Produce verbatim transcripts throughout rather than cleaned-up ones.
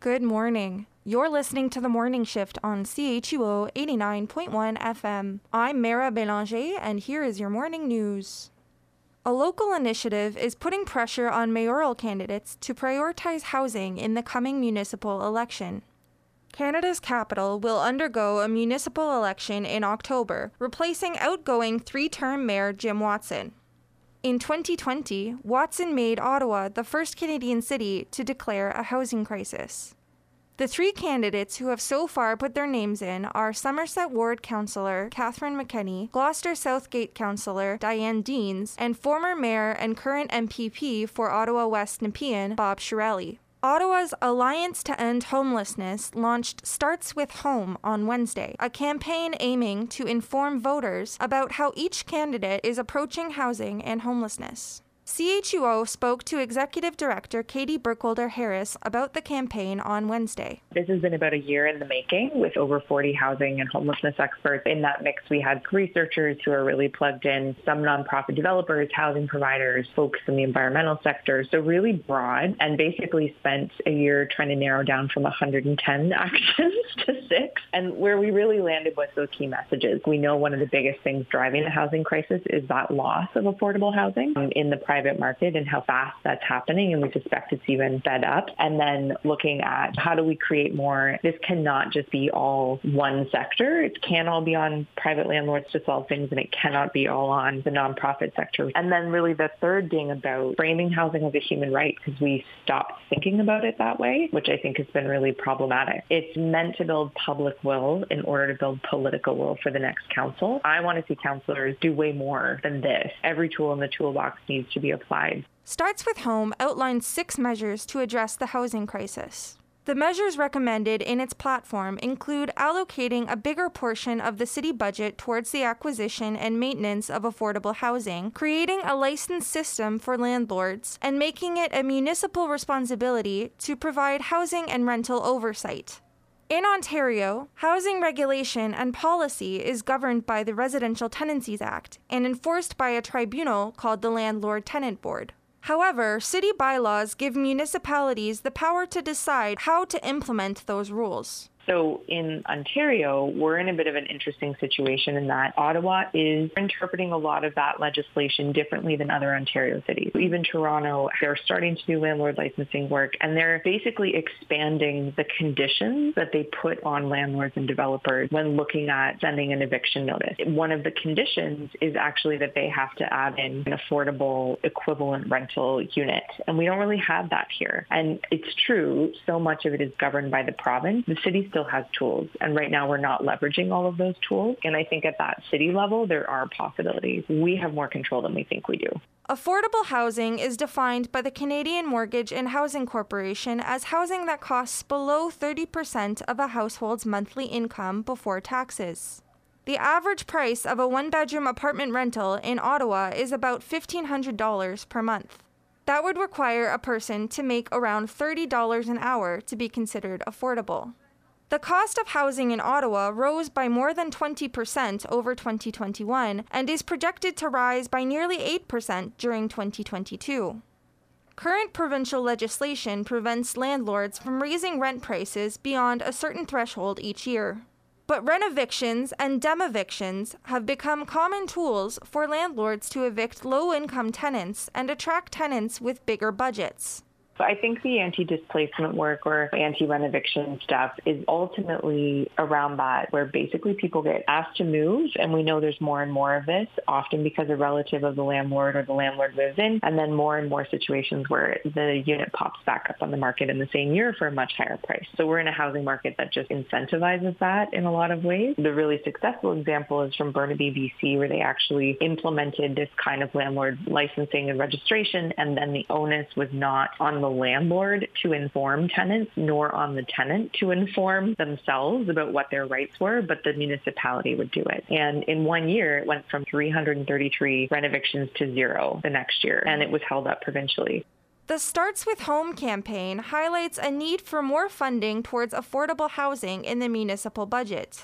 Good morning. You're listening to The Morning Shift on C H U O eighty-nine point one F M. I'm Mara Bélanger, and here is your morning news. A local initiative is putting pressure on mayoral candidates to prioritize housing in the coming municipal election. Canada's capital will undergo a municipal election in October, replacing outgoing three-term Mayor Jim Watson. In twenty twenty, Watson made Ottawa the first Canadian city to declare a housing crisis. The three candidates who have so far put their names in are Somerset Ward Councillor Catherine McKenney, Gloucester Southgate Councillor Diane Deans, and former Mayor and current M P P for Ottawa West Nepean, Bob Chiarelli. Ottawa's Alliance to End Homelessness launched Starts with Home on Wednesday, a campaign aiming to inform voters about how each candidate is approaching housing and homelessness. C H U O spoke to Executive Director Katie Burkholder-Harris about the campaign on Wednesday. This has been about a year in the making with over forty housing and homelessness experts. In that mix, we had researchers who are really plugged in, some nonprofit developers, housing providers, folks in the environmental sector. So really broad, and basically spent a year trying to narrow down from one hundred ten actions to six. And where we really landed was those key messages. We know one of the biggest things driving the housing crisis is that loss of affordable housing in the private market and how fast that's happening, and we suspect it's even sped up. And then looking at how do we create more, this cannot just be all one sector. It can't all be on private landlords to solve things, and it cannot be all on the nonprofit sector. And then really the third being about framing housing as a human right, because we stopped thinking about it that way, which I think has been really problematic. It's meant to build public will in order to build political will for the next council. I want to see councillors do way more than this. Every tool in the toolbox needs to be applied. Starts with Home outlines six measures to address the housing crisis. The measures recommended in its platform include allocating a bigger portion of the city budget towards the acquisition and maintenance of affordable housing, creating a licensed system for landlords, and making it a municipal responsibility to provide housing and rental oversight. In Ontario, housing regulation and policy is governed by the Residential Tenancies Act and enforced by a tribunal called the Landlord-Tenant Board. However, city bylaws give municipalities the power to decide how to implement those rules. So in Ontario, we're in a bit of an interesting situation in that Ottawa is interpreting a lot of that legislation differently than other Ontario cities. Even Toronto, they're starting to do landlord licensing work, and they're basically expanding the conditions that they put on landlords and developers when looking at sending an eviction notice. One of the conditions is actually that they have to add in an affordable equivalent rental unit, and we don't really have that here. And it's true, so much of it is governed by the province. The city still has tools, and right now we're not leveraging all of those tools. And I think at that city level, there are possibilities. We have more control than we think we do. Affordable housing is defined by the Canadian Mortgage and Housing Corporation as housing that costs below thirty percent of a household's monthly income before taxes. The average price of a one-bedroom apartment rental in Ottawa is about fifteen hundred dollars per month. That would require a person to make around thirty dollars an hour to be considered affordable. The cost of housing in Ottawa rose by more than twenty percent over twenty twenty-one and is projected to rise by nearly eight percent during twenty twenty-two. Current provincial legislation prevents landlords from raising rent prices beyond a certain threshold each year. But renovictions and demevictions have become common tools for landlords to evict low-income tenants and attract tenants with bigger budgets. So I think the anti-displacement work or anti-renoviction stuff is ultimately around that, where basically people get asked to move, and we know there's more and more of this, often because a relative of the landlord or the landlord moves in, and then more and more situations where the unit pops back up on the market in the same year for a much higher price. So we're in a housing market that just incentivizes that in a lot of ways. The really successful example is from Burnaby, B C, where they actually implemented this kind of landlord licensing and registration, and then the onus was not on the landlord to inform tenants, nor on the tenant to inform themselves about what their rights were, but the municipality would do it. And in one year, it went from three hundred thirty-three renovictions to zero the next year, and it was held up provincially. The Starts with Home campaign highlights a need for more funding towards affordable housing in the municipal budget.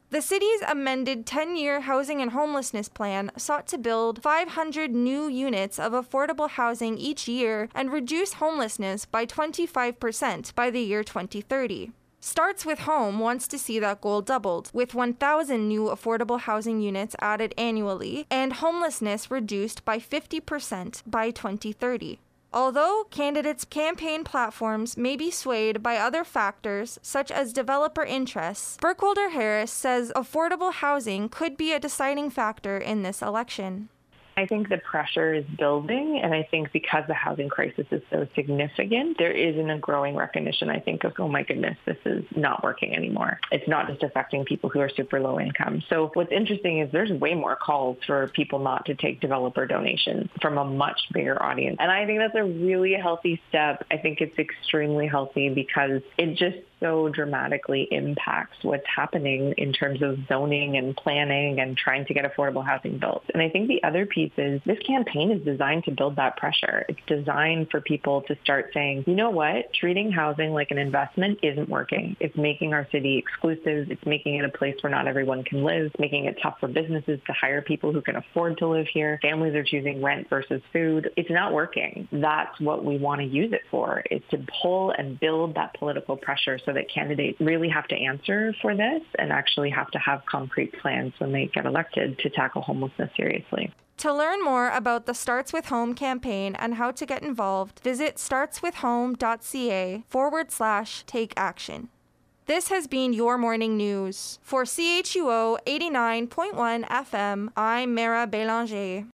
The city's amended ten-year housing and homelessness plan sought to build five hundred new units of affordable housing each year and reduce homelessness by twenty-five percent by the year twenty thirty. Starts With Home wants to see that goal doubled, with one thousand new affordable housing units added annually and homelessness reduced by fifty percent by twenty thirty. Although candidates' campaign platforms may be swayed by other factors, such as developer interests, Burkholder Harris says affordable housing could be a deciding factor in this election. I think the pressure is building, and I think because the housing crisis is so significant, there isn't a growing recognition, I think, of, oh my goodness, this is not working anymore. It's not just affecting people who are super low income. So what's interesting is there's way more calls for people not to take developer donations from a much bigger audience. And I think that's a really healthy step. I think it's extremely healthy because it just so dramatically impacts what's happening in terms of zoning and planning and trying to get affordable housing built. And I think the other piece is this campaign is designed to build that pressure. It's designed for people to start saying, you know what, treating housing like an investment isn't working. It's making our city exclusive. It's making it a place where not everyone can live, making it tough for businesses to hire people who can afford to live here. Families are choosing rent versus food. It's not working. That's what we want to use it for, is to pull and build that political pressure so that candidates really have to answer for this and actually have to have concrete plans when they get elected to tackle homelessness seriously. To learn more about the Starts With Home campaign and how to get involved, visit startswithhome.ca forward slash take action. This has been your morning news. For C H U O eighty-nine point one F M, I'm Mara Bélanger.